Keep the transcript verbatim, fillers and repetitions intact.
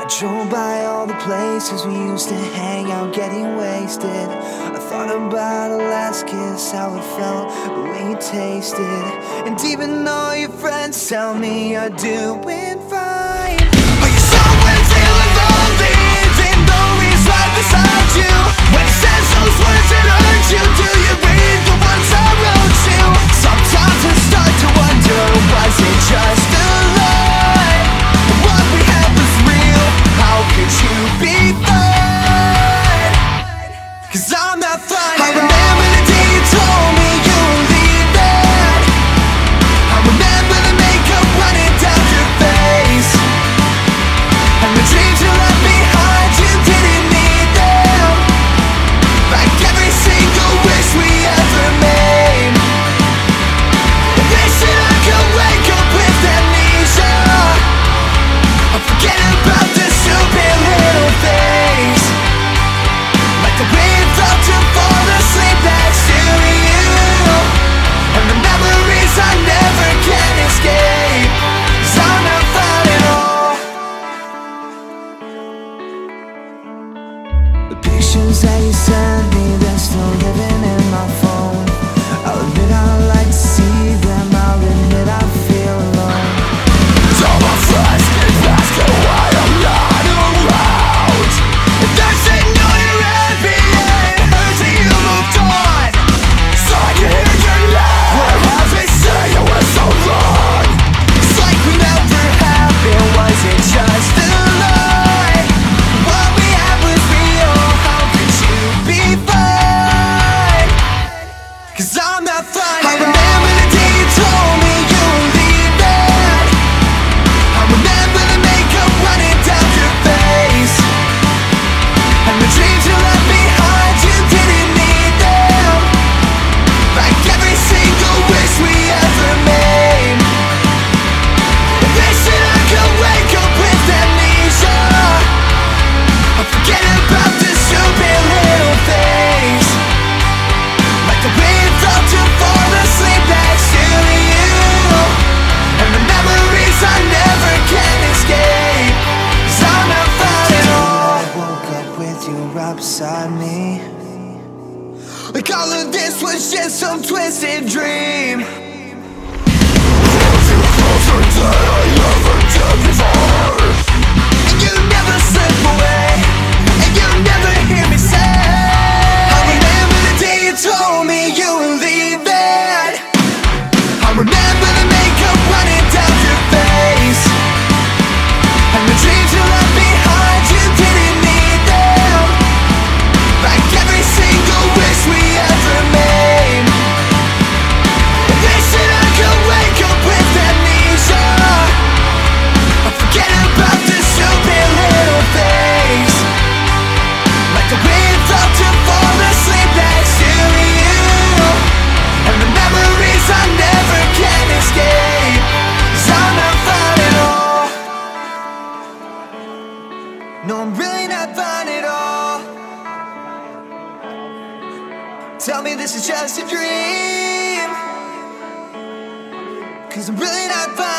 Drove by all the places we used to hang out, getting wasted. I thought about our last kiss, how it felt, the way it tasted. And even though your friends tell me you're doing fine, are you somewhere feeling lonely, even though he's right beside you? When he says those words that hurt you, do you read the ones I wrote you? Sometimes I start to wonder, was it just a lie? What we had was real, how could you be fine? Cause I'm not fine. I remember the day you told me you would leave that. I remember the makeup running down your face, and the dreams you left behind, you didn't need them. Like every single wish we ever made. And they said I could wake up with amnesia. I'm forgetting about the stupid little things, like the way it felt to fall asleep next to you, and the memories I never can escape. Cause I'm not fine at all. The pictures that you sent me, they're still living in my phone. I'll admit I like to see them, I'll admit I feel alone. All my friends keep asking why I'm not around, and they say no, you're happy, and it hurts that you moved on. So I can hear your laugh, whereas they say you were so wrong. It's like we never happened, was it just a lie? What we had was real, how could you be fine? Cause I'm not fine. I remember the day you told me you would leave that. I remember the makeup running down your face, and the dreams you left behind, you didn't need them. Like every single wish we ever made. And they said I could wake up with amnesia. I'm forgetting about the stupid little things, like the way it felt to fall asleep next to you, and the memories I never can escape. Cause I'm not fine at all. I woke up with you right beside me, like all of this was just some twisted dream. Closer than I ever did before, and you never slip away, and you never hear me say, I remember the day you told me you would leave that. I remember the makeup running down your face, and the dreams you left behind, you didn't need them. Like every single wish we ever made. And they said I could wake up with amnesia. I'm forgetting about the stupid little things, like the way it felt to fall asleep next to you, and the memories I never can escape. Cause I'm not fine at all. No, I'm really not fine at all. Tell me this is just a dream, cause I'm really not fine.